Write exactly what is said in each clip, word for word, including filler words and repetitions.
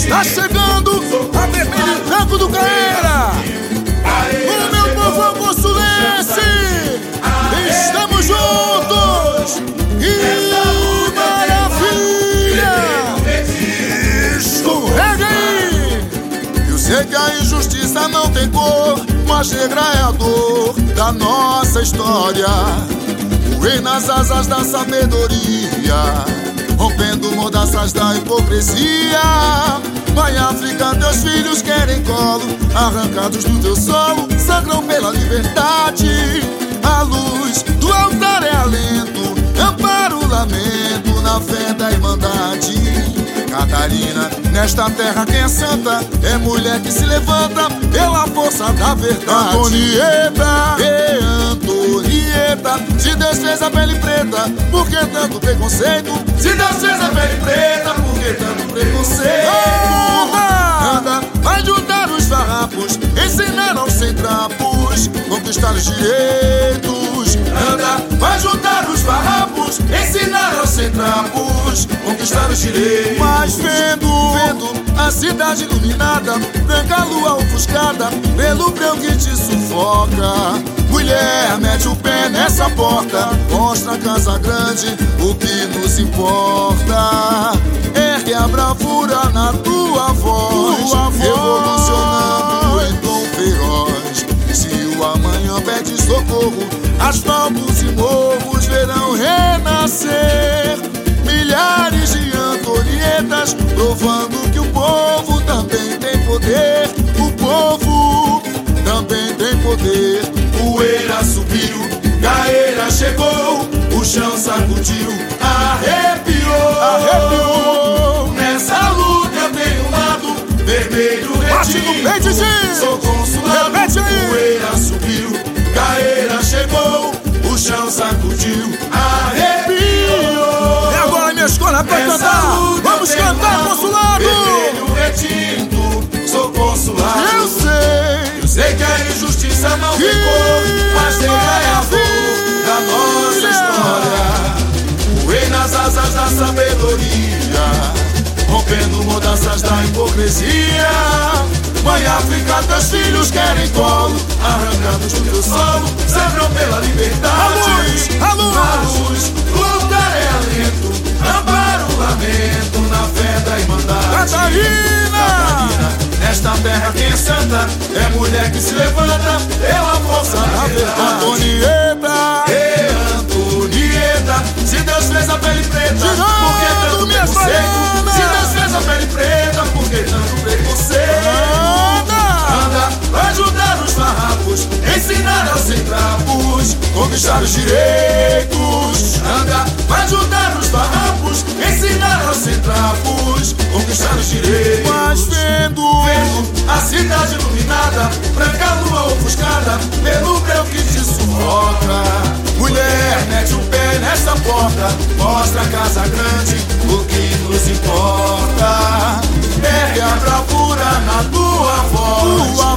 Tá chegando a vermelho e branco do Caeira. O meu povo consulense, estamos juntos. Que maravilha! Escorrega aí! Eu sei que a injustiça não tem cor, mas negra é a dor da nossa história. Voei nas asas da sabedoria, rompendo mordaças da hipocrisia. Mãe África, teus filhos querem colo, arrancados do teu solo, sangram pela liberdade. A luz do altar é alento, amparo, lamento, na fé da irmandade. Catarina, nesta terra quem é santa é mulher que se levanta pela força da verdade. Antonieta, e Antonieta, se Deus fez a pele preta, por que tanto preconceito? Se Deus fez a pele preta, por que tanto preconceito? Anda, anda, vai juntar os farrapos, ensinar aos sem trapos, conquistar os direitos. Anda, vai juntar os farrapos, ensinar aos sem trapos, conquistar os direitos. Mas vendo, vendo a cidade iluminada, branca lua ofuscada pelo breu que te sufoca. Mulher, mete o pé nessa porta, mostra a casa grande, o que nos importa. Ergue a bravura na tua voz, tua revolucionando em tom feroz. Se o amanhã pede socorro, asfaltos e morros verão renascer. Milhares de Antonietas provando que o povo também tem poder. O povo também tem poder. Poeira subiu, Caeira chegou, o chão sacudiu, arrepiou. Arrepiou. Nessa luta eu tenho um lado vermelho retinto, sou consulado. Poeira subiu, Caeira chegou, o chão sacudiu, arrepiou. É agora minha escola pra cantar. Vamos cantar, consulado. Vermelho retinto, sou consulado. Eu sei, eu sei que a injustiça não tem cor, mas negra é a cor da nossa história. Voei nas asas da sabedoria, rompendo mordaças da hipocrisia. Mãe África, teus filhos querem colo, arrancados do teu solo, sangram pela liberdade. A luz, a luz, a luz, o altar é alento, amparo, lamento, na fé da irmandade. Catarina, Catarina, nesta terra quem é santa é mulher que se levanta pela força da verdade. Antonieta, e Antonieta, se Deus fez a pele preta, por que tanto preconceito? Se Deus fez a pele preta, por que tanto preconceito? Anda, vai ajudar os farrapos, ensinar aos sem trapos, conquistar os direitos. Anda, vai ajudar os farrapos, ensinar aos sem trapos, conquistar os direitos. Mas vendo, vendo a cidade iluminada, branca lua ofuscada pelo breu que te sufoca. Mulher, mete o pé nessa porta, mostra a casa grande, o que nos importa. Ergue a bravura na tua voz, tua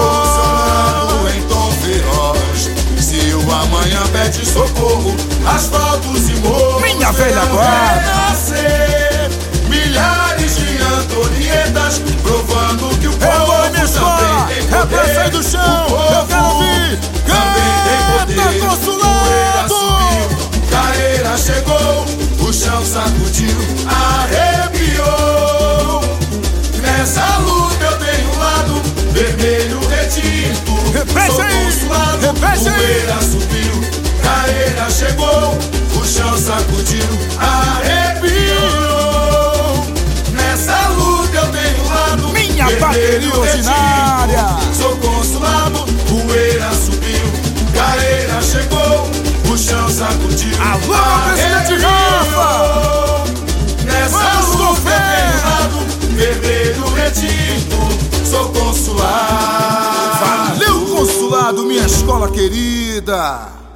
voz, em tom feroz. Se o amanhã pede socorro, asfaltos e morros, minha velha guarda, renascer. Milhares de Antonietas provando que o povo também tem poder. É pra sair do chão, eu quero ouvir. Canta, consulado. Subiu, Caeira chegou, o chão sacudiu, arrepiou. Nessa luta eu tenho um lado vermelho retinto, repete sou aí, consulado. Repete Poeira aí. Subiu, Caeira chegou, o chão sacudiu, arrepiou. Nessa luta eu tenho um lado minha bateria ordinária, sou consulado. Poeira subiu, Caeira chegou, o chão sacudiu, alô, presidente Rafa. Nessa luta eu tenho um lado vermelho retinto, sou consulado. Valeu, consulado, minha escola querida.